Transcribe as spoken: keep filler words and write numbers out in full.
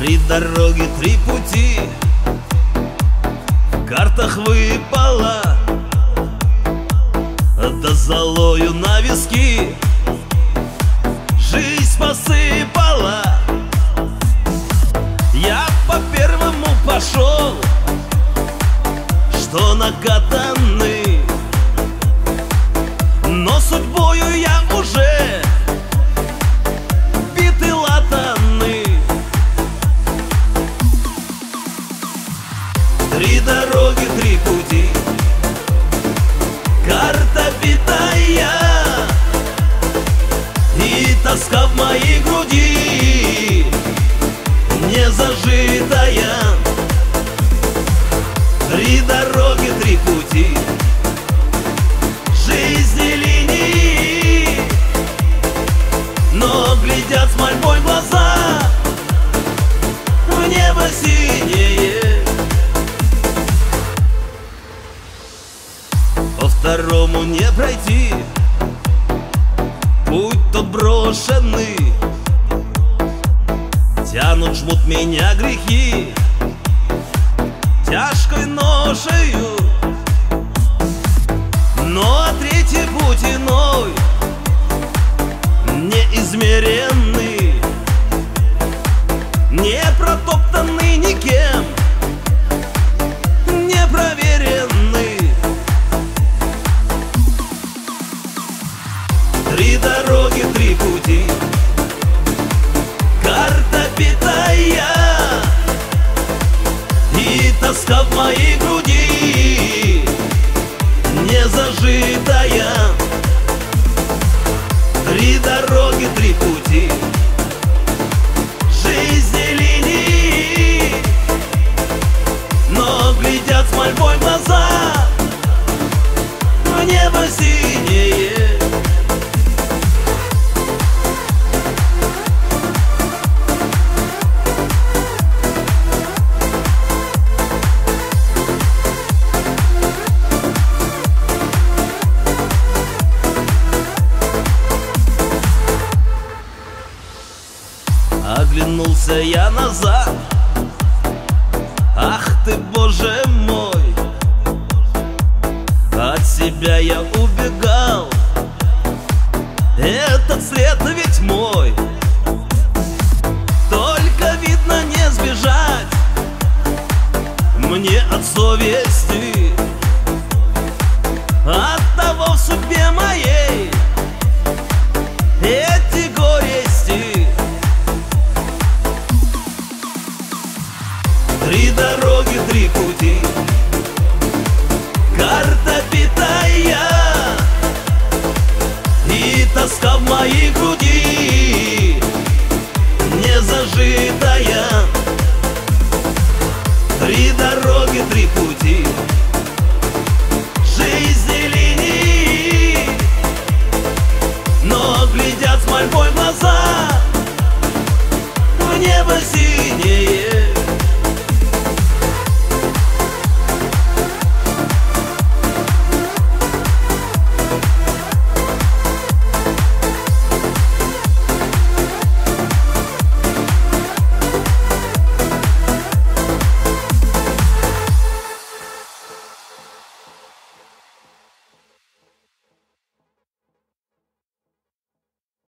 Три дороги, три пути в картах выпало, да золою на виски жизнь посыпала. Я по первому пошел, что накатанный, но судьбою я уже битый латанный. Три дороги, три пути, карта битая, и тоска в моей груди не зажитая. Три дороги, три пути, жизни линии, но глядят с мольбой глаза в небо синее. По второму не пройти, путь тот брошенный, тянут, жмут меня грехи тяжкой ношею. Но а третий путь иной, неизмеренный, не протоптанный никем, не проверенный. Три дороги, три пути, карта битая, и тоска в моей груди не зажитая. Три дороги, три пути, жизни линии, но глядят с мольбой глаза в небо синее. Оглянулся я назад, ах ты, Боже мой, от себя я убегал, этот след ведь мой. Только видно не сбежать мне от совести, от того в судьбе моей эти горести. Три дороги, три пути, карта битая, и тоска в моей груди не зажитая. Три дороги, три пути, жизни линии, но глядят с мольбой глаза в небо синее.